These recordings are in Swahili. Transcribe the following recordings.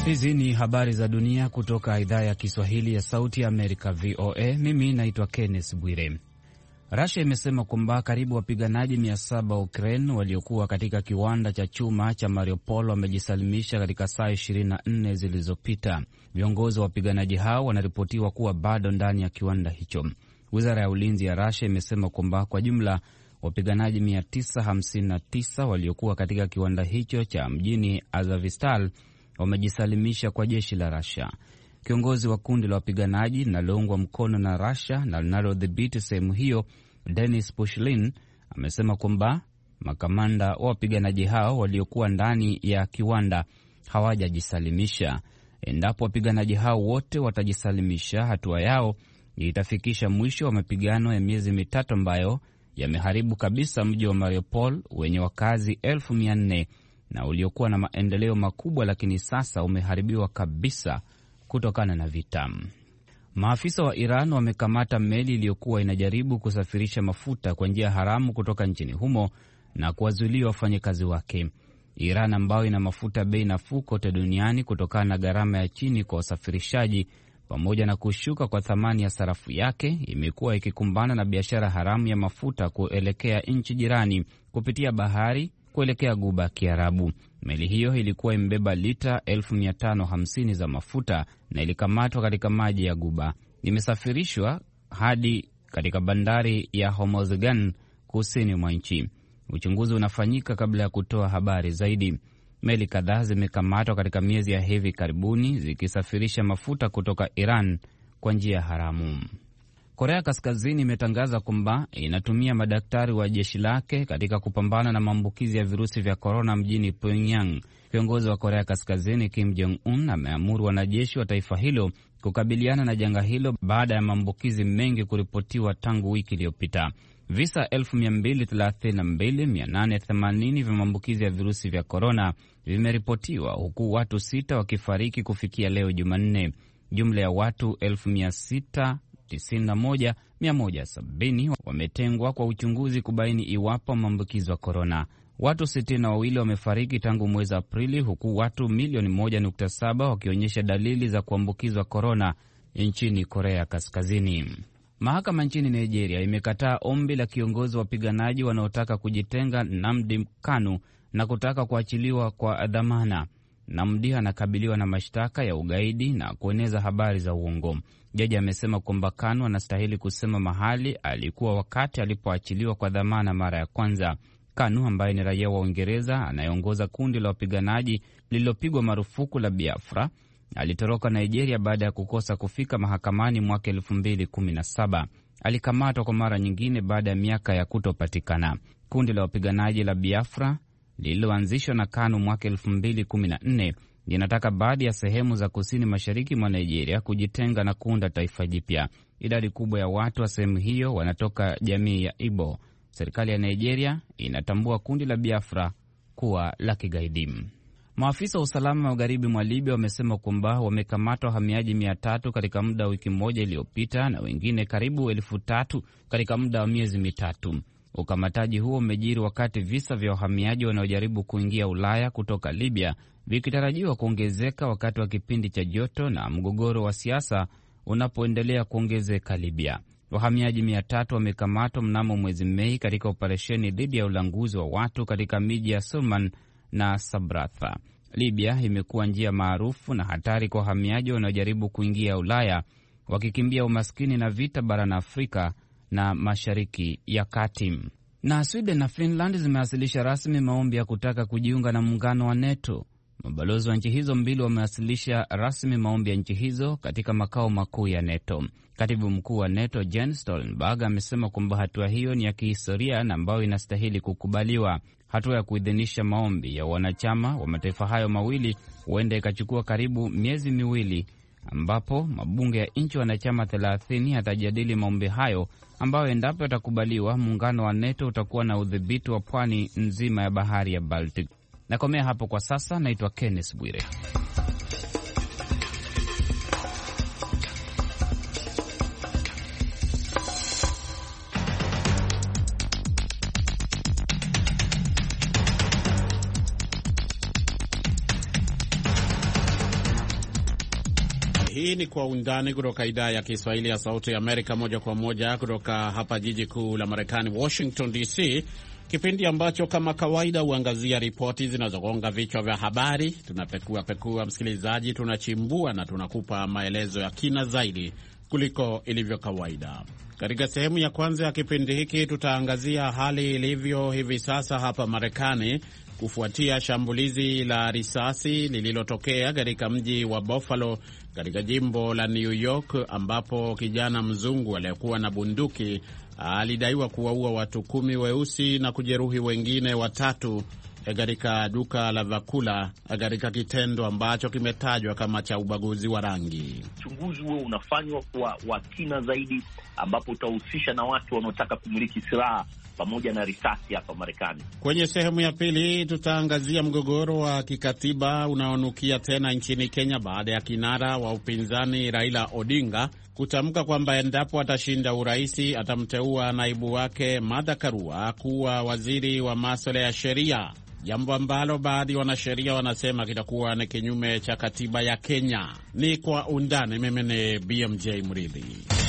Hizi ni habari za dunia kutoka idhaa ya Kiswahili ya Sauti ya Amerika, VOA. Mimi naitwa Kenneth Bwire. Russia imesema kwamba karibu wapiganaji 700 wa Ukraine waliokuwa katika kiwanda cha chuma cha Mariupol wamejisalimisha katika saa 24 zilizopita. Viongozi wa wapiganaji hao wanaripotiwa kuwa bado ndani ya kiwanda hicho. Wizara ya ulinzi ya Russia imesema kwamba kwa jumla wapiganaji 959 waliokuwa katika kiwanda hicho cha mjini Azovstal wamejisalimisha kwa jeshi la Russia. Kiongozi wa kundi la wapiganaji linaloungwa mkono na Russia na linalodhibiti sehemu hiyo, Denis Pushlin, amesema kwamba makamanda wa wapiganaji hao waliokuwa ndani ya kiwanda hawajajisalimisha. Endapo wapiganaji hao wote watajisalimisha, hatua yao itafikisha mwisho wa mapigano ya miezi mitatu ambayo yameharibu kabisa mji wa Mariupol wenye wakazi 400,000 na uliokuwa na maendeleo makubwa, lakini sasa umeharibiwa kabisa kutokana na vita. Maafisa wa Iran wamekamata meli iliyokuwa inajaribu kusafirisha mafuta kwa njia haramu kutoka nchini humo na kuwazuilia wafanyakazi wake. Iran ambayo ina mafuta bei nafuu kote duniani kutokana na gharama ya chini kwa usafirishaji pamoja na kushuka kwa thamani ya sarafu yake, imekuwa ikikumbana na biashara haramu ya mafuta kuelekea nchi jirani kupitia bahari kuelekea Ghuba ya Kiarabu. Meli hiyo ilikuwa imebeba lita 1550 za mafuta na ilikamatwa katika maji ya Ghuba. Imesafirishwa hadi katika bandari ya Hormozgan kusini mwa nchi. Uchunguzi unafanyika kabla ya kutoa habari zaidi. Meli kadhaa zimekamatwa katika miezi ya hivi karibuni zikisafirisha mafuta kutoka Iran kwa njia haramu. Korea Kaskazini imetangaza kwamba inatumia madaktari wa jeshi lake katika kupambana na maambukizi ya virusi vya korona mjini Pyongyang. Kiongozi wa Korea Kaskazini Kim Jong-un ameamuru wanajeshi wa taifa hilo kukabiliana na janga hilo baada ya maambukizi mengi kuripotiwa tangu wiki iliyopita. Visa 232,880 vya maambukizi ya virusi vya korona vimeripotiwa huku watu 6 wakifariki kufikia leo Jumanne. Jumla ya watu 691,170 wametengwa kwa uchunguzi kubaini iwapo maambukizi korona. Watu 62 wamefariki tangu mwezi Aprili, huku watu milioni 1.7 wakionyesha dalili za kuambukizwa korona nchini Korea Kaskazini. Mahakama nchini Nigeria imekataa ombi la kiongozi wa wapiganaji wanaotaka kujitenga Nnamdi Kanu na kutaka kuachiliwa kwa dhamana. Nnamdi anakabiliwa na mashtaka ya ugaidi na kueneza habari za uongo. Jaji amesema kwamba Kanu anastahili kusema mahali alikuwa wakati alipoachiliwa kwa dhamana mara ya kwanza. Kanu ambaye ni raia wa Uingereza anayeongoza kundi la wapiganaji lililopigwa marufuku la Biafra alitoroka Nigeria baada ya kukosa kufika mahakamani mwaka 2017. Alikamatwa kwa mara nyingine baada ya miaka ya kutopatikana. Kundi la wapiganaji la Biafra lililoanzishwa na Kanu mwaka 2014 linataka baadhi ya sehemu za kusini mashariki mwa Nigeria kujitenga na kuunda taifa jipya. Idadi kubwa ya watu wa sehemu hiyo wanatoka jamii ya Igbo. Serikali ya Nigeria inatambua kundi la Biafra kuwa la kigaidi. Maafisa wa usalama magharibi mwa Libya wamesema kwamba wamekamata wahamiaji 300 katika muda wa wiki moja iliyopita na wengine karibu 3,000 katika muda wa miezi mitatu. Ukamataji huo umejiri wakati visa vya wahamiaji wanaojaribu kuingia Ulaya kutoka Libya vikitarajiwa kuongezeka wakati wa kipindi cha joto na mgogoro wa siasa unapoendelea kuongezeka Libya. Wahamiaji 300 wamekamatwa mnamo mwezi Mei katika operesheni dhidi ya ulanguzi wa watu katika miji ya Sulman na Sabratha. Libya imekuwa njia maarufu na hatari kwa wahamiaji wanaojaribu kuingia Ulaya wakikimbia umaskini na vita barani Afrika na Mashariki ya Kati. Na Sweden na Finland zimewasilisha rasmi maombi ya kutaka kujiunga na muungano wa NATO. Mabalozi wa nchi hizo mbili wamewasilisha rasmi maombi ya nchi hizo katika makao makuu ya NATO. Katibu mkuu wa NATO Jens Stoltenberg amesema kwamba hatua hiyo ni ya kihistoria na ambayo inastahili kukubaliwa. Hatua ya kuidhinisha maombi ya wanachama wa mataifa hayo mawili huenda ikachukua karibu miezi miwili, ambapo mabunge ya nchi wanachama 30 yatajadili maombi hayo, ambayo endapo yatakubaliwa, muungano wa NATO utakuwa na udhibiti wa pwani nzima ya bahari ya Baltic. Nakomea hapo kwa sasa. Naitwa Kenneth Bwire. Hii ni Kwa Undani kutoka idhaa ya Kiswahili ya Sauti ya Amerika, moja kwa moja kutoka hapa jiji kuu la Marekani, Washington DC, kipindi ambacho kama kawaida huangazia ripoti zinazogonga vichwa vya habari. Tunapekua msikilizaji, tunachimbua na tunakupa maelezo ya kina zaidi kuliko ilivyo kawaida. Katika sehemu ya kwanza ya kipindi hiki tutaangazia hali ilivyo hivi sasa hapa Marekani kufuatia shambulizi la risasi lililotokea katika mji wa Buffalo katika jimbo la New York, ambapo kijana mzungu aliyekuwa na bunduki alidaiwa kuwaua watu 10 weusi na kujeruhi wengine 3 katika duka la vyakula, katika kitendo ambacho kimetajwa kama cha ubaguzi wa rangi. Uchunguzi huo unafanywa kwa kina zaidi, ambapo utahusisha na watu wanaotaka kumiliki silaha pamoja na risasi hapa Marekani. Kwenye sehemu ya pili tutaangazia mgogoro wa kikatiba unaonukia tena nchini Kenya baada ya kinara wa upinzani Raila Odinga kutamka kwamba endapo atashinda uraisi atamteua naibu wake Martha Karua kuwa waziri wa masuala ya sheria, jambo ambalo baadhi ya wanasheria wanasema kitakuwa ni kinyume cha katiba ya Kenya. Ni Kwa Undani. Mimi ni BMJ Mridhi.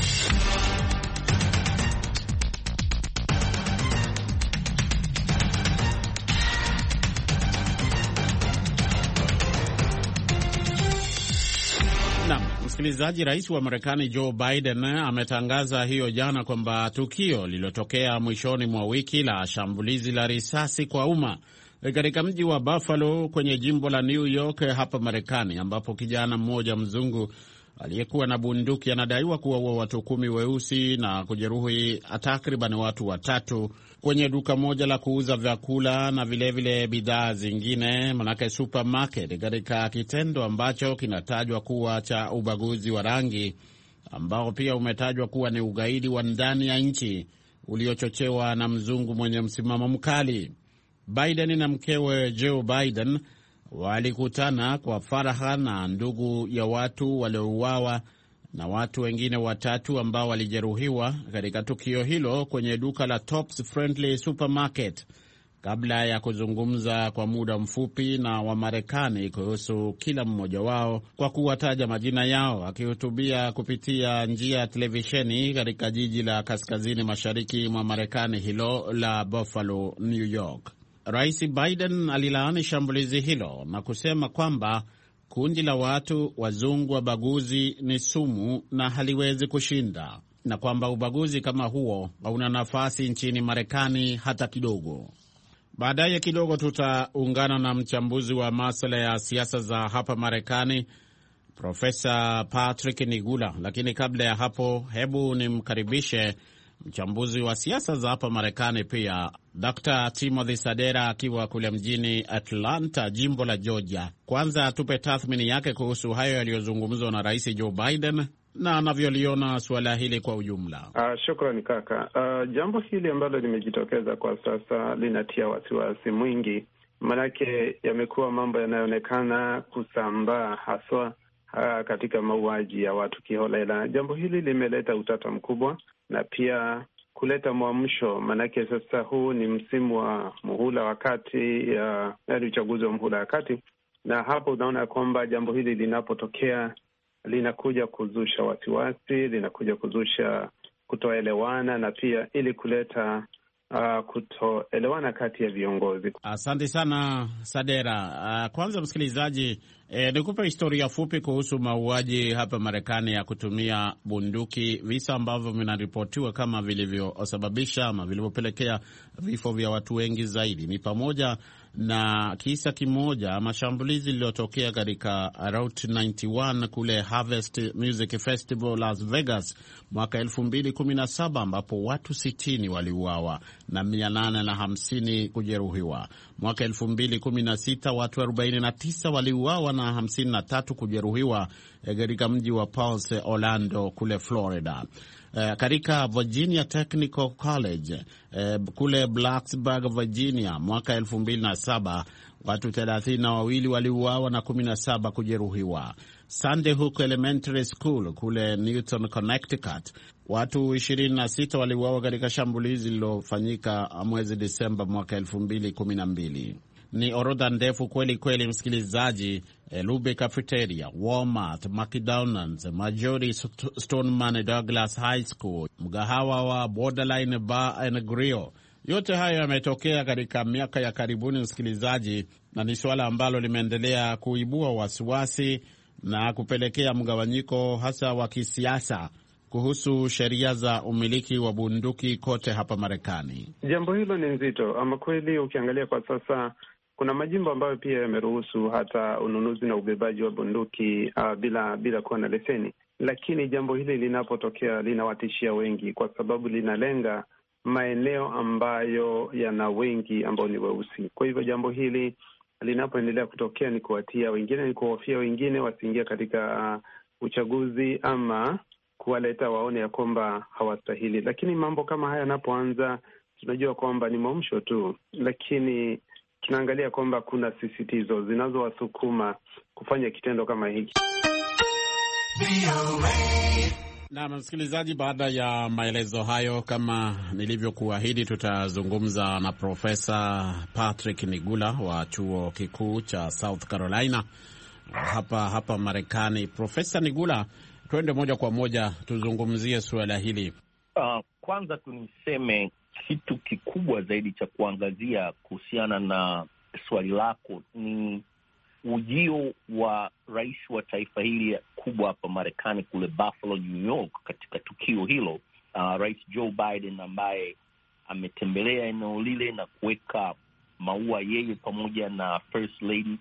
Msikilizaji, rais wa Marekani Joe Biden ametangaza hiyo jana kwamba tukio lililotokea mwishoni mwa wiki la shambulizi la risasi kwa umma katika mji wa Buffalo kwenye jimbo la New York hapa Marekani, ambapo kijana mmoja mzungu aliyekuwa na bunduki anadaiwa kuwaua watu 10 weusi na kujeruhi takriban watu 3 kwenye duka moja la kuuza vyakula na vilevile bidhaa zingine, manake supermarket, katika kitendo ambacho kinatajwa kuwa cha ubaguzi wa rangi, ambao pia umetajwa kuwa ni ugaidi wa ndani ya nchi uliochochewa na mzungu mwenye msimamo mkali. Biden na mkewe Joe Biden walikutana kwa faraha na ndugu ya watu waliouawa na watu wengine 3 ambao walijeruhiwa katika tukio hilo kwenye duka la Tops Friendly Supermarket, kabla ya kuzungumza kwa muda mfupi na Wamarekani kuhusu kila mmoja wao kwa kuwataja majina yao, akihutubia kupitia njia ya televisheni katika jiji la kaskazini mashariki mwa Marekani hilo la Buffalo, New York. Rais Biden alilaani shambulizi hilo na kusema kwamba kundi la watu wazungu wabaguzi ni sumu na haliwezi kushinda, na kwamba ubaguzi kama huo hauna nafasi nchini Marekani hata kidogo. Baadaye kidogo tutaungana na mchambuzi wa masuala ya siasa za hapa Marekani, Profesa Patrick Nigula, lakini kabla ya hapo, hebu nimkaribishe mchambuzi wa siasa za hapa Marekani pia, Dr. Timothy Sadera akiwa kule mjini Atlanta, jimbo la Georgia. Kwanza atupe tathmini yake kuhusu hayo yaliyozungumzwa na Rais Joe Biden na anavyoliona suala hili kwa ujumla. Shukrani kaka. Jambo hili ambalo limejitokeza kwa sasa linatia wasiwasi mwingi, manake yamekuwa mambo yanayoonekana kusambaa haswa katika mauaji ya watu kiholela. Jambo hili limeleta utata mkubwa na pia kuleta mwamsho, manake sasa huu ni msimu wa muhula wa kati, yaani uchaguzi wa muhula wa kati, na hapo unaona kwamba jambo hili linapotokea linakuja kuzusha wasiwasi, linakuja kuzusha kutoelewana na pia ili kuleta kutoelewana kati ya viongozi. Asante sana Sadera. Kwanza msikilizaji, nikupe historia fupi kuhusu mauaji hapa Marekani ya kutumia bunduki, visa ambavyo vinaripotiwa kama vilivyosababisha ama vilivyopelekea vifo vya watu wengi zaidi. Ni pamoja na kisa kimoja, mashambulizi lililotokea katika Route 91 kule Harvest Music Festival Las Vegas mwaka 2017, ambapo watu 60 waliuawa na 850 kujeruhiwa. Mwaka 2016 watu 49 waliuawa na 53 kujeruhiwa katika mji wa Pulse, Orlando kule Florida. Katika Virginia Technical College kule Blacksburg, Virginia, mwaka 2007 watu 32 waliuawa na 17 kujeruhiwa. Sandy Hook Elementary School kule Newton, Connecticut, watu 26 waliuawa katika shambulizi lililofanyika mwezi Desemba mwaka 2012. ni orodha ndefu kweli kweli, msikilizaji. Lube Cafeteria, Walmart, McDonald's, Majori Stoneman Douglas High School, mgahawa wa Borderline Bar and Grill. Yote hayo yametokea katika miaka ya karibuni, msikilizaji, na ni suala ambalo limeendelea kuibua wasiwasi na kupelekea mgawanyiko hasa wa kisiasa kuhusu sheria za umiliki wa bunduki kote hapa Marekani. Jambo hilo ni nzito ama kweli. Ukiangalia kwa sasa, kuna majimbo ambayo pia yameruhusu hata ununuzi na ubebaji wa bunduki bila kuwa na leseni, lakini jambo hili linapotokea linawatishia wengi, kwa sababu linalenga maeneo ambayo yana wengi ambao ni weusi. Kwa hivyo jambo hili linapoendelea kutokea ni kuwatia wengine, ni kuhofia wengine wasiingia katika uchaguzi ama kuwaleta waone ya kwamba hawastahili. Lakini mambo kama haya yanapoanza, tunajua kwamba ni mwamsho tu, lakini tunaangalia kwamba kuna sisitizo zinazowasukuma kufanya kitendo kama hiki. Na msikilizaji, baada ya maelezo hayo, kama nilivyokuahidi, tutazungumza na Profesa Patrick Nigula wa chuo kikuu cha South Carolina hapa Marekani. Profesa Nigula, twende moja kwa moja tuzungumzie suala hili. Kwanza tuniseme kitu kikubwa zaidi cha kuangazia kuhusiana na swali lako ni ujio wa rais wa taifa hili kubwa hapa Marekani kule Buffalo, New York. Katika tukio hilo, Rais Joe Biden ambaye ametembelea eneo lile na kuweka maua yeye pamoja na First Lady.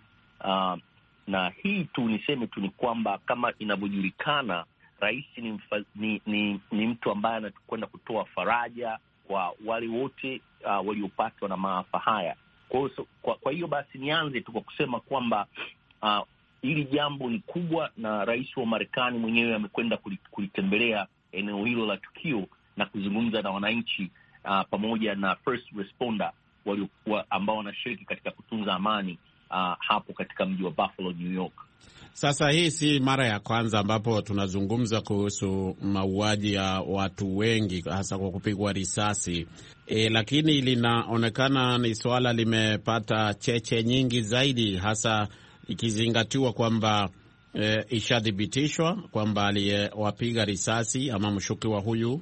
Na hii tu niseme tu ni kwamba kama inavyojulikana, rais ni mtu ambaye anakwenda kutoa faraja kwa wale wote waliopatwa na maafa haya. Kwa hiyo basi nianze tu kwa kusema kwamba hili jambo ni kubwa, na rais wa Marekani mwenyewe amekwenda kulitembelea eneo hilo la tukio na kuzungumza na wananchi pamoja na first responder ambao wanashiriki katika kutunza amani hapo katika mji wa Buffalo, New York. Sasa hii si mara ya kwanza ambapo tunazungumza kuhusu mauaji ya watu wengi hasa kwa kupigwa risasi. Lakini linaonekana ni swala limepata cheche nyingi zaidi, hasa ikizingatiwa kwamba ishathibitishwa kwamba aliyewapiga risasi ama mshukiwa huyu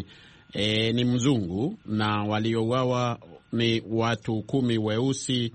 ni mzungu, na waliouawa ni watu 10 weusi.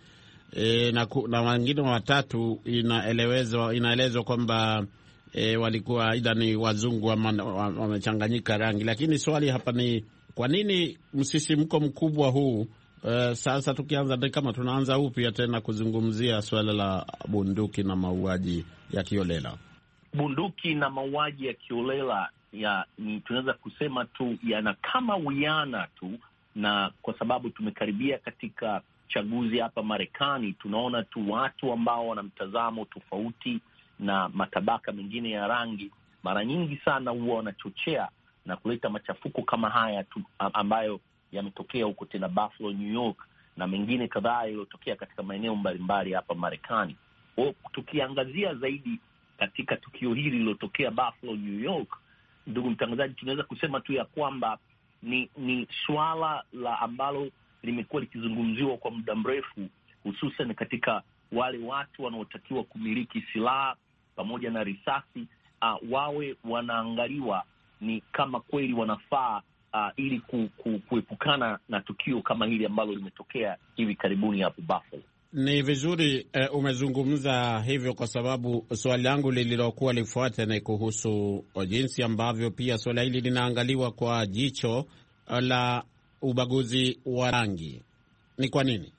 Na wengine 3 inaelezwa kwamba walikuwa aidha ni wazungu ama wamechanganyika rangi. Lakini swali hapa ni kwa nini msisimko mkubwa huu? Sasa tukianza kama tunaanza upya tena kuzungumzia swala la bunduki na mauaji ya kiolela. Bunduki na mauaji ya kiolela tunaweza kusema tu yana kama wiana tu, na kwa sababu tumekaribia katika chaguzi hapa Marekani, tunaona tu watu ambao wana mtazamo tofauti na matabaka mengine ya rangi mara nyingi sana huwa wanachochea na kuleta machafuko kama haya tu, ambayo yametokea huko tena Buffalo, New York, na mengine kadhaa yaliyotokea katika maeneo mbalimbali hapa Marekani. Tukiangazia zaidi katika tukio hili lililotokea Buffalo, New York, ndugu mtangazaji, tunaweza kusema tu ya kwamba ni swala la ambalo limekuwa likizungumziwa kwa muda mrefu, hususan katika wale watu wanaotakiwa kumiliki silaha pamoja na risasi, wawe wanaangaliwa ni kama kweli wanafaa, ili kuepukana na tukio kama hili ambalo limetokea hivi karibuni hapo Buffalo. Ni vizuri umezungumza hivyo, kwa sababu swali langu lililokuwa lifuate ni kuhusu jinsi ambavyo pia swala hili linaangaliwa kwa jicho la ubaguzi wa rangi. Ni kwa nini?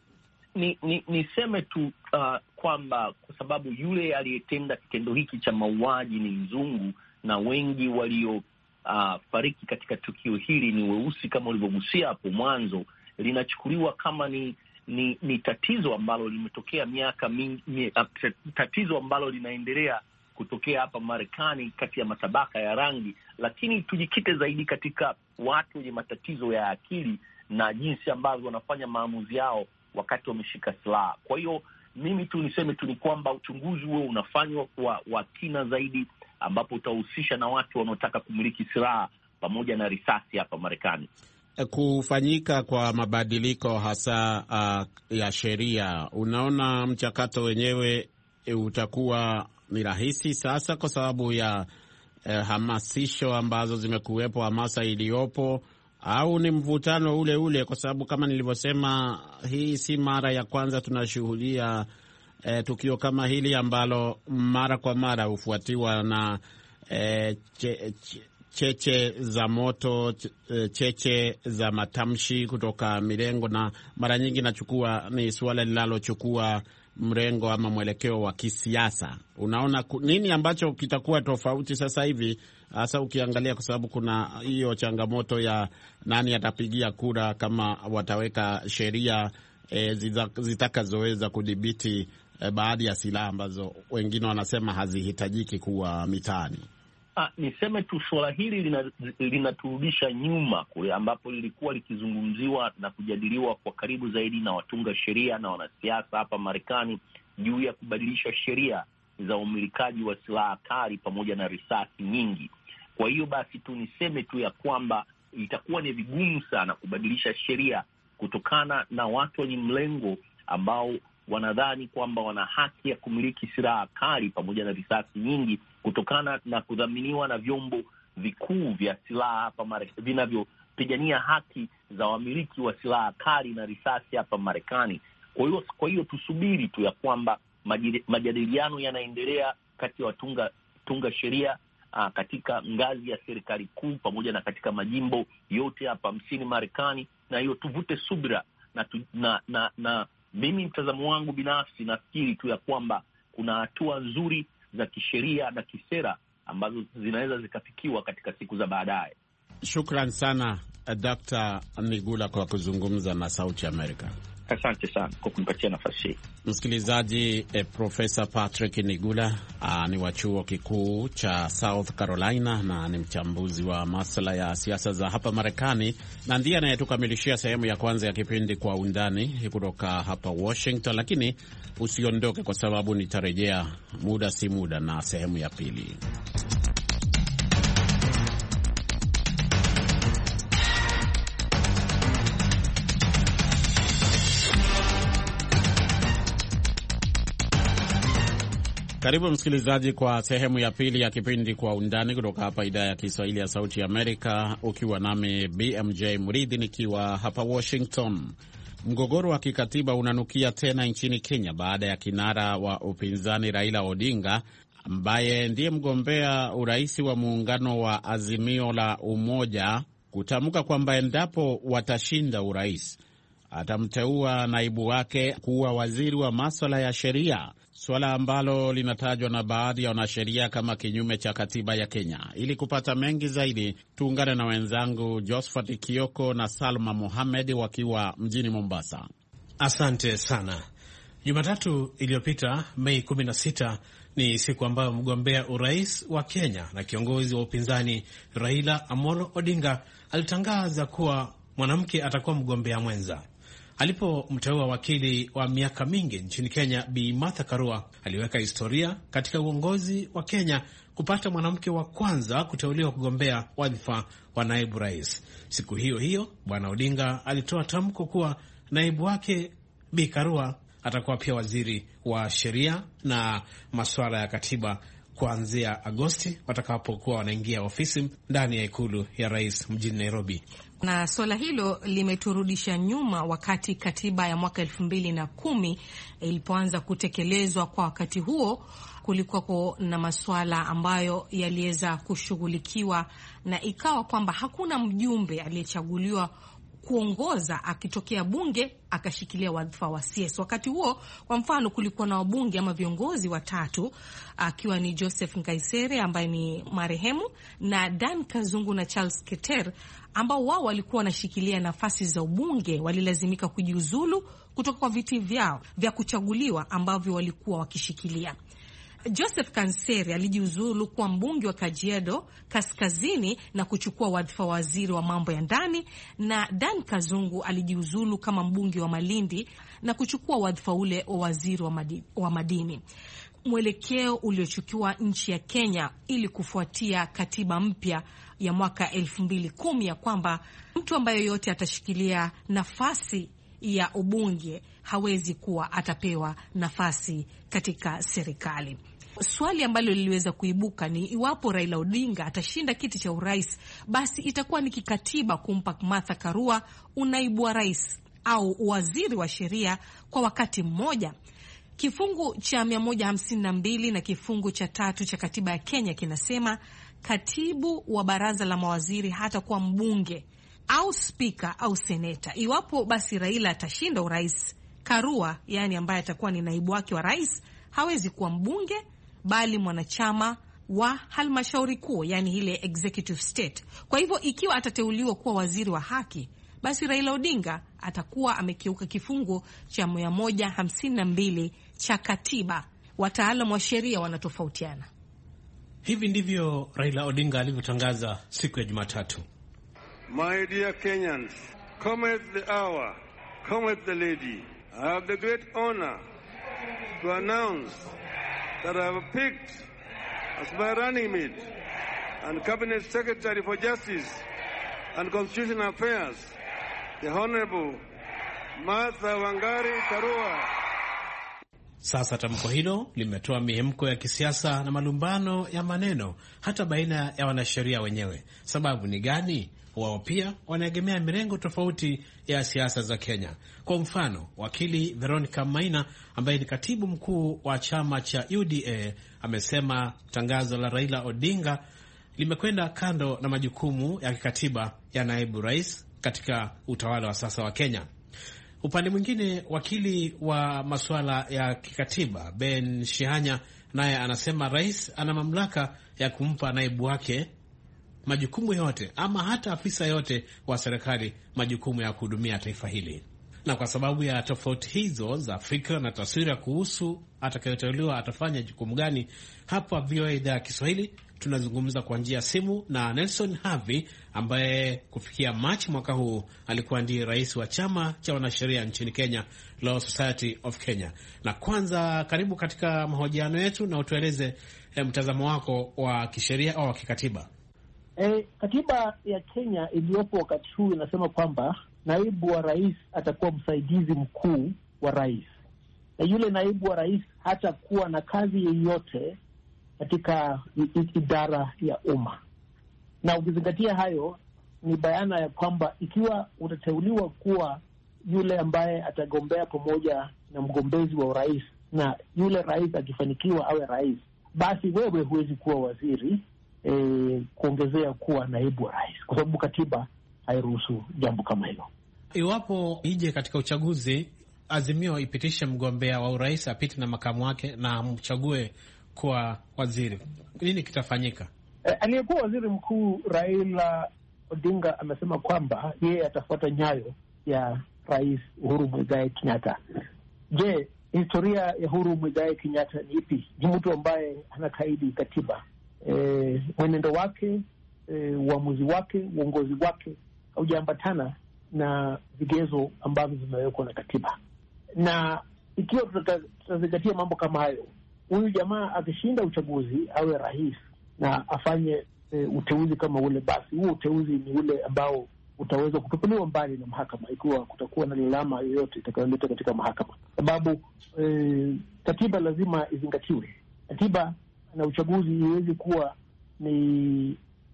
Niseme tu kwamba kwa sababu yule aliyetenda kitendo hiki cha mauaji ni mzungu, na wengi waliofariki katika tukio hili ni weusi kama ulivyogusia hapo mwanzo, linachukuliwa kama ni tatizo ambalo limetokea miaka mingi, tatizo ambalo linaendelea kutokea hapa Marekani kati ya matabaka ya rangi. Lakini tujikite zaidi katika watu wenye matatizo ya akili na jinsi ambavyo wanafanya maamuzi yao wakati wameshika silaha. Kwa hiyo mimi tu niseme tu ni kwamba uchunguzi huo unafanywa wa kina zaidi, ambapo utahusisha na watu wanaotaka kumiliki silaha pamoja na risasi hapa Marekani. kufanyika kwa mabadiliko hasa ya sheria, unaona mchakato wenyewe utakuwa ni rahisi sasa kwa sababu ya hamasisho ambazo zimekuwepo, hamasa iliyopo, au ni mvutano ule ule? Kwa sababu kama nilivyosema, hii si mara ya kwanza tunashuhudia tukio kama hili ambalo mara kwa mara hufuatiwa na cheche za moto, cheche za matamshi kutoka mirengo, na mara nyingi ni suala linalochukua mrengo ama mwelekeo wa kisiasa. Unaona nini ambacho kitakuwa tofauti sasa hivi, hasa ukiangalia, kwa sababu kuna hiyo changamoto ya nani atapigia kura kama wataweka sheria zitakazoweza kudhibiti baadhi ya silaha ambazo wengine wanasema hazihitajiki kuwa mitaani. Niseme tu suala hili linaturudisha nyuma kule ambapo lilikuwa likizungumziwa na kujadiliwa kwa karibu zaidi na watunga sheria na wanasiasa hapa Marekani juu ya kubadilisha sheria za umilikaji wa silaha kali pamoja na risasi nyingi. Kwa hiyo basi tu niseme tu ya kwamba itakuwa ni vigumu sana kubadilisha sheria kutokana na watu wenye mlengo ambao wanadhani kwamba wana haki ya kumiliki silaha kali pamoja na risasi nyingi kutokana na kudhaminiwa na vyombo vikuu vya silaha hapa vinavyopigania haki za wamiliki wa silaha kali na risasi hapa Marekani. Kwa hiyo tusubiri tu ya kwamba majadiliano yanaendelea kati ya watunga sheria katika ngazi ya serikali kuu pamoja na katika majimbo yote hapa nchini Marekani, na hiyo tuvute subira na mimi mtazamo wangu binafsi nafikiri tu ya kwamba kuna hatua nzuri za kisheria na kisera ambazo zinaweza zikafikiwa katika siku za baadaye. Shukran sana Dr. Nigula kwa kuzungumza na Sauti Amerika. Asante sana kwa kunipatia nafasi hii. Msikilizaji, Profesa Patrick Nigula ni wa chuo kikuu cha South Carolina na ni mchambuzi wa masuala ya siasa za hapa Marekani, na ndiye anayetukamilishia sehemu ya kwanza ya kipindi Kwa Undani kutoka hapa Washington. Lakini usiondoke, kwa sababu nitarejea muda si muda na sehemu ya pili. Karibu msikilizaji kwa sehemu ya pili ya kipindi Kwa Undani kutoka hapa idhaa ya Kiswahili ya Sauti ya Amerika, ukiwa nami BMJ Mridhi nikiwa hapa Washington. Mgogoro wa kikatiba unanukia tena nchini Kenya baada ya kinara wa upinzani Raila Odinga, ambaye ndiye mgombea urais wa muungano wa Azimio la Umoja, kutamka kwamba endapo watashinda urais atamteua naibu wake kuwa waziri wa maswala ya sheria, suala ambalo linatajwa na baadhi ya wanasheria kama kinyume cha katiba ya Kenya. Ili kupata mengi zaidi, tuungane na wenzangu Josephat Kioko na Salma Mohamed wakiwa mjini Mombasa. Asante sana. Jumatatu iliyopita, Mei 16, ni siku ambayo mgombea urais wa Kenya na kiongozi wa upinzani Raila Amolo Odinga alitangaza kuwa mwanamke atakuwa mgombea mwenza. Alipomteua wakili wa miaka mingi nchini Kenya Bi Martha Karua, aliweka historia katika uongozi wa Kenya kupata mwanamke wa kwanza kuteuliwa kugombea wadhifa wa naibu rais. Siku hiyo hiyo, Bwana Odinga alitoa tamko kuwa naibu wake Bi Karua atakuwa pia waziri wa sheria na masuala ya katiba kuanzia Agosti watakapokuwa wanaingia ofisi ndani ya ikulu ya rais mjini Nairobi. Na swala hilo limeturudisha nyuma wakati katiba ya mwaka 2010 ilipoanza kutekelezwa. Kwa wakati huo kulikuwa na masuala ambayo yaliweza kushughulikiwa, na ikawa kwamba hakuna mjumbe aliyechaguliwa kuongoza akitokea bunge akashikilia wadhifa wa CS. Wakati huo, kwa mfano, kulikuwa na wabunge ama viongozi watatu, akiwa ni Joseph Nkaisere ambaye ni marehemu, na Dan Kazungu na Charles Keter, ambao wao walikuwa wanashikilia nafasi za ubunge, walilazimika kujiuzulu kutoka kwa viti vyao vya kuchaguliwa ambavyo walikuwa wakishikilia. Joseph Kanseri alijiuzulu kuwa mbunge wa Kajiado Kaskazini na kuchukua wadhifa wa waziri wa mambo ya ndani, na Dan Kazungu alijiuzulu kama mbunge wa Malindi na kuchukua wadhifa ule wa waziri wa madini. mwelekeo uliochukua nchi ya Kenya ili kufuatia katiba mpya ya mwaka 2010 ya kwamba mtu ambaye yote atashikilia nafasi ya ubunge hawezi kuwa atapewa nafasi katika serikali. Swali ambalo liliweza kuibuka ni iwapo Raila Odinga atashinda kiti cha urais, basi itakuwa ni kikatiba kumpa Martha Karua unaibu wa rais au waziri wa sheria kwa wakati mmoja. Kifungu cha 152 na kifungu cha 3 cha katiba ya Kenya kinasema katibu wa baraza la mawaziri hatakuwa mbunge au spika au seneta. Iwapo basi Raila atashinda urais, Karua, yani ambaye atakuwa ni naibu wake wa rais, hawezi kuwa mbunge bali mwanachama wa halmashauri kuu, yani ile executive state. Kwa hivyo ikiwa atateuliwa kuwa waziri wa haki, basi Raila Odinga atakuwa amekiuka kifungu cha 152 cha katiba. Wataalamu wa sheria wanatofautiana. Hivi ndivyo Raila Odinga alivyotangaza siku ya Jumatatu. My dear Kenyans, cometh the hour, cometh the lady. I have the great honor to announce that I have picked as my running mate and Cabinet Secretary for Justice and Constitutional Affairs, the Honorable Martha Wangari Karua. Sasa tamko hilo limetoa mihemko ya kisiasa na malumbano ya maneno hata baina ya wanasheria wenyewe. Sababu ni gani? Wao pia wanaegemea mirengo tofauti ya siasa za Kenya. Kwa mfano, wakili Veronica Maina ambaye ni katibu mkuu wa chama cha UDA amesema tangazo la Raila Odinga limekwenda kando na majukumu ya kikatiba ya naibu rais katika utawala wa sasa wa Kenya. Upande mwingine, wakili wa masuala ya kikatiba Ben Shihanya naye anasema rais ana mamlaka ya kumpa naibu wake majukumu yote ama hata afisa yote wa serikali majukumu ya kuhudumia taifa hili. Na kwa sababu ya tofauti hizo za fikra na taswira kuhusu atakayoteuliwa atafanya jukumu gani, hapa VOA idhaa ya Kiswahili tunazungumza kwa njia ya simu na Nelson Havi ambaye kufikia Machi mwaka huu alikuwa ndiye rais wa chama cha wanasheria nchini Kenya, Law Society of Kenya. Na kwanza, karibu katika mahojiano yetu na utueleze mtazamo wako wa kisheria au wa kikatiba. Katiba ya Kenya iliyopo wakati huu inasema kwamba naibu wa rais atakuwa msaidizi mkuu wa rais, na yule naibu wa rais hatakuwa na kazi yoyote katika idara ya umma. Na ukizingatia hayo, ni bayana ya kwamba ikiwa utateuliwa kuwa yule ambaye atagombea pamoja na mgombezi wa urais, na yule rais akifanikiwa awe rais, basi wewe huwezi kuwa waziri kuongezea kuwa naibu wa rais, kwa sababu katiba hairuhusu jambo kama hilo. Iwapo ije katika uchaguzi, Azimio ipitishe mgombea wa urais apite na makamu wake na mchague kuwa waziri, nini kitafanyika? Aliyekuwa waziri mkuu Raila Odinga amesema kwamba yeye atafuata nyayo ya rais Uhuru Muigai Kenyatta. Je, historia ya Uhuru Muigai Kenyatta ni ipi? Ni mtu ambaye anakaidi katiba. Mwenendo wake, uamuzi wake, uongozi wake haujaambatana na vigezo ambavyo vimewekwa na katiba. Na ikiwa tutazingatia mambo kama hayo, huyu jamaa akishinda uchaguzi awe rais na afanye uteuzi kama ule, basi huo uteuzi ni ule ambao utaweza kutupiliwa mbali na mahakama ikiwa kutakuwa na lalama yoyote itakayoleta katika mahakama, sababu katiba lazima izingatiwe. Katiba na uchaguzi iwezi kuwa ni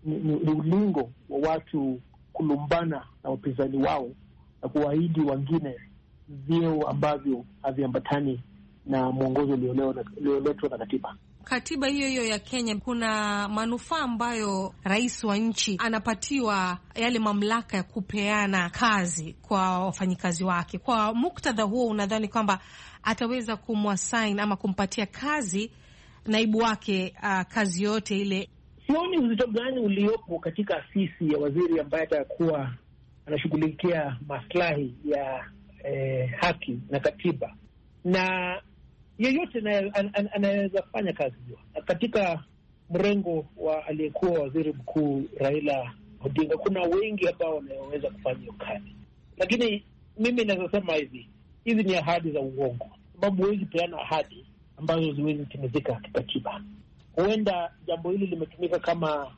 ulingo wa watu kulumbana na wapinzani wao na kuahidi wengine vyeo ambavyo haviambatani na mwongozo ulioletwa na katiba. Katiba hiyo hiyo ya Kenya kuna manufaa ambayo rais wa nchi anapatiwa yale mamlaka ya kupeana kazi kwa wafanyikazi wake. Kwa muktadha huo, unadhani kwamba ataweza kumwasign ama kumpatia kazi naibu wake kazi yote ile? Sioni uzito gani uliopo katika afisi ya waziri ambaye atakuwa anashughulikia maslahi ya haki na katiba, na yeyote anaweza fanya kazi hiyo. Katika mrengo wa aliyekuwa waziri mkuu Raila Odinga, kuna wengi ambao wanaweza kufanya hiyo kazi, lakini mimi naweza sema hizi ni ahadi za uongo, sababu huwezi peana ahadi ambazo ziwezi timizika kikatiba. Huenda jambo hili limetumika kama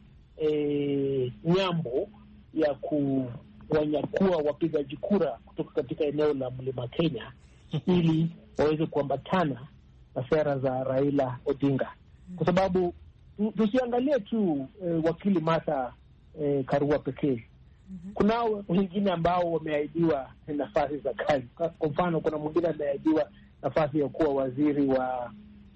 nyambo ya kuwanyakua wapigaji kura kutoka katika eneo la Mlima Kenya ili waweze kuambatana na sera za Raila Odinga, kwa sababu tusiangalie tu wakili Martha Karua pekee. Kunao wengine ambao wameahidiwa nafasi za kazi. Kwa mfano, kuna mwingine ameahidiwa nafasi ya kuwa waziri wa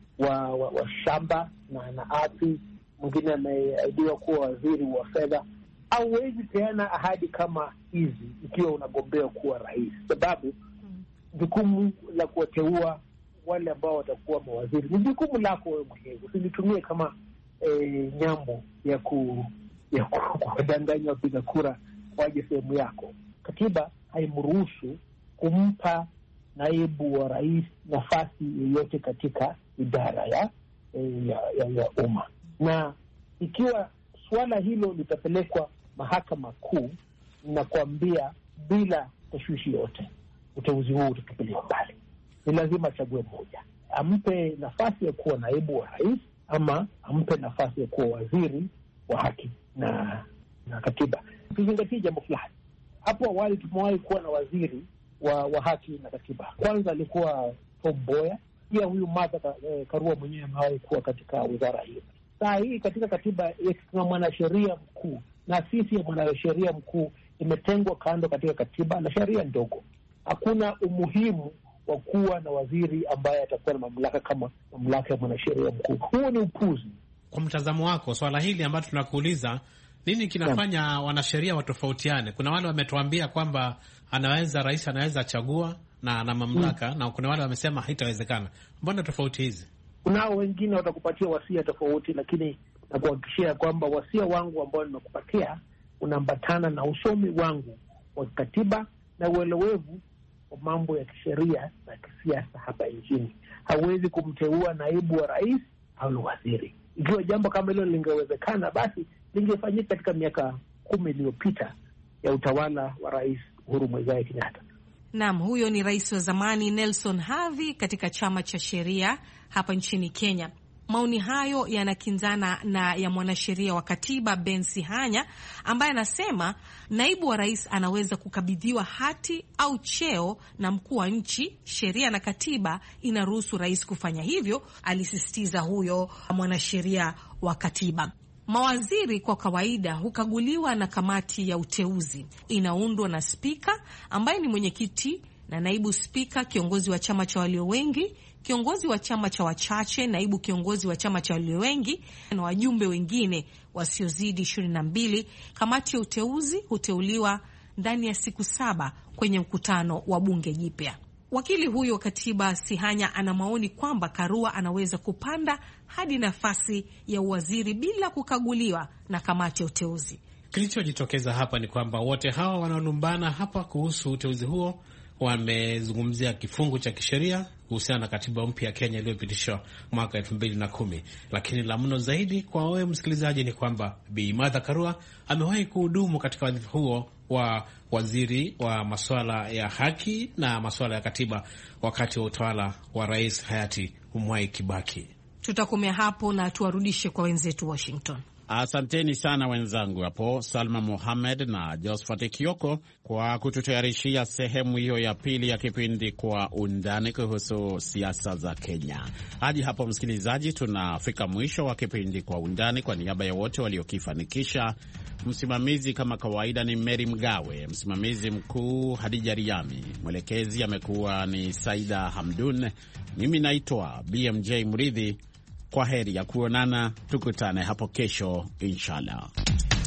shamba na ardhi. Mwingine ameahidiwa kuwa waziri wa fedha. Hauwezi peana ahadi kama hizi ikiwa unagombea kuwa rais, sababu jukumu la kuwateua wale ambao watakuwa mawaziri ni jukumu lako wewe mwenyewe. Usilitumie kama nyambo ya kuwadanganya wapiga kura waje sehemu yako. Katiba haimruhusu kumpa naibu wa rais nafasi yoyote katika idara ya umma, na ikiwa suala hilo litapelekwa mahakama kuu, na kuambia bila tashwishi yote, uteuzi huu utatupiliwa mbali. Ni lazima achague mmoja, ampe nafasi ya kuwa naibu wa rais ama ampe nafasi ya kuwa waziri wa haki na katiba. Tuzingatie jambo fulani. Hapo awali tumewahi kuwa na waziri wa haki na katiba. Kwanza alikuwa Tom Mboya, pia huyu Martha Karua mwenyewe amewahi kuwa katika wizara hiyo. Saa hii katika katiba tuna mwanasheria mkuu, na afisi ya mwanasheria mkuu imetengwa kando katika katiba na sheria ndogo. Hakuna umuhimu wa kuwa na waziri ambaye atakuwa na mamlaka kama mamlaka ya mwanasheria mkuu. Huo ni upuzi. Kwa mtazamo wako, swala hili ambalo tunakuuliza, nini kinafanya wanasheria watofautiane? Kuna wale wametuambia kwamba rais anaweza chagua na ana mamlaka, na kuna wale wamesema haitawezekana. Mbona tofauti hizi? Kunao wengine watakupatia wasia tofauti, lakini nakuhakikishia kwamba wasia wangu ambao nimekupatia unaambatana na usomi wangu wa katiba na uelewevu wa mambo ya kisheria na kisiasa hapa nchini. Hauwezi kumteua naibu wa rais au waziri. Ikiwa jambo kama hilo lingewezekana, basi lingefanyika katika miaka 10 iliyopita ya utawala wa Rais Uhuru Muigai Kenyatta. Naam, huyo ni rais wa zamani Nelson Havi katika chama cha sheria hapa nchini Kenya. Maoni hayo yanakinzana na ya mwanasheria wa katiba Ben Sihanya, ambaye anasema naibu wa rais anaweza kukabidhiwa hati au cheo na mkuu wa nchi. Sheria na katiba inaruhusu rais kufanya hivyo, alisisitiza huyo mwanasheria wa katiba. Mawaziri kwa kawaida hukaguliwa na kamati ya uteuzi, inaundwa na spika ambaye ni mwenyekiti na naibu spika, kiongozi wa chama cha walio wengi, kiongozi wa chama cha wachache, naibu kiongozi wa chama cha walio wengi na wajumbe wengine wasiozidi 22. Kamati ya uteuzi huteuliwa ndani ya siku 7 kwenye mkutano wa bunge jipya. Wakili huyo wa katiba Sihanya ana maoni kwamba Karua anaweza kupanda hadi nafasi ya uwaziri bila kukaguliwa na kamati ya uteuzi. Kilichojitokeza hapa ni kwamba wote hawa wanaolumbana hapa kuhusu uteuzi huo wamezungumzia kifungu cha kisheria kuhusiana na katiba mpya ya Kenya iliyopitishwa mwaka 2010. Lakini la mno zaidi kwa wewe msikilizaji ni kwamba Bi Martha Karua amewahi kuhudumu katika wadhifa huo wa waziri wa masuala ya haki na masuala ya katiba wakati wa utawala wa rais hayati Mwai Kibaki. Tutakomea hapo na tuwarudishe kwa wenzetu Washington. Asanteni sana wenzangu hapo Salma Mohamed na Josephat Kioko kwa kututayarishia sehemu hiyo ya pili ya kipindi Kwa Undani kuhusu siasa za Kenya. Hadi hapo msikilizaji, tunafika mwisho wa kipindi Kwa Undani. Kwa niaba ya wote waliokifanikisha, msimamizi kama kawaida ni Mary Mgawe, msimamizi mkuu Hadija Riami, mwelekezi amekuwa ni Saida Hamdun, mimi naitwa BMJ Mridhi. Kwa heri ya kuonana, tukutane hapo kesho inshallah.